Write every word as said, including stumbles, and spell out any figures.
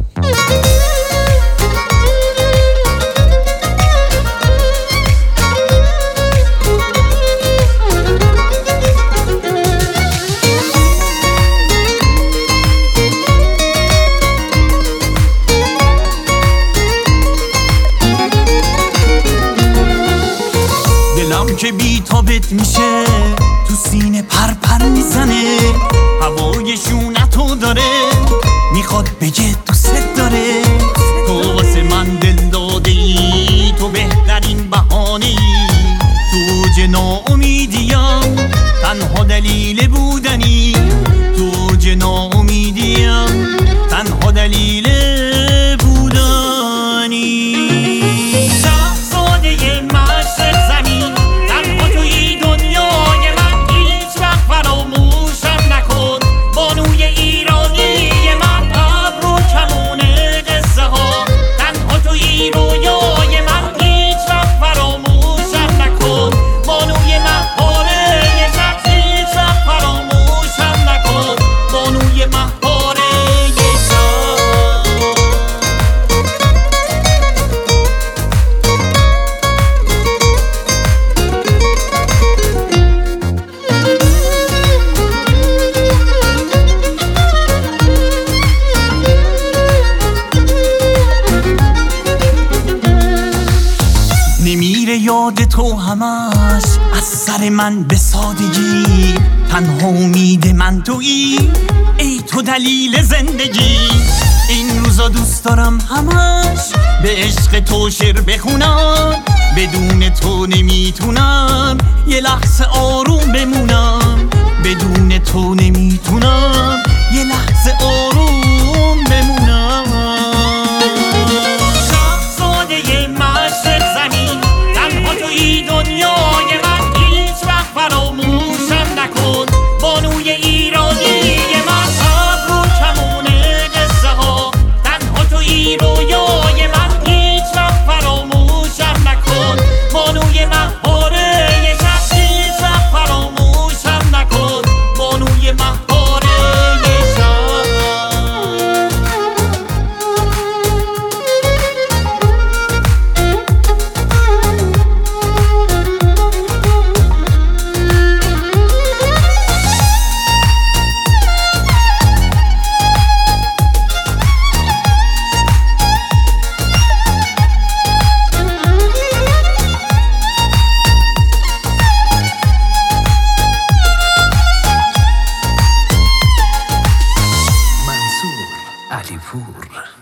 که بی تابت میشه تو سینه پر پر میزنه، هوای شونتو داره میخواد بگه دوست داره. تو واسه من دل داده ای، تو بهترین بهانه ای، تو اوج ناامیدیم تنها دلیل بودنی، تو اوج ناامیدیم تنها دلیل بودنی. یاد تو همش از سر من به سادگی، تنها امید من تویی، ای تو دلیل زندگی. این روزا دوست دارم همش به عشق تو شعر بخونم، بدون تو نمیتونم یه لحظه آروم بمونم، بدون تو نمیتونم یه لحظه آروم بمونم. شاهزاده مشرق زمین، توی دنیای من هیچ وقت فراموشم نکن، بانوی ایرانی من، ابرو کمونه قصه ها، تنها توی رویای من هیچ وقت فراموشم نکن، بانوی مهاره شب هیچ وقت فراموشم نکن، بانوی مهاره شب. علی پور.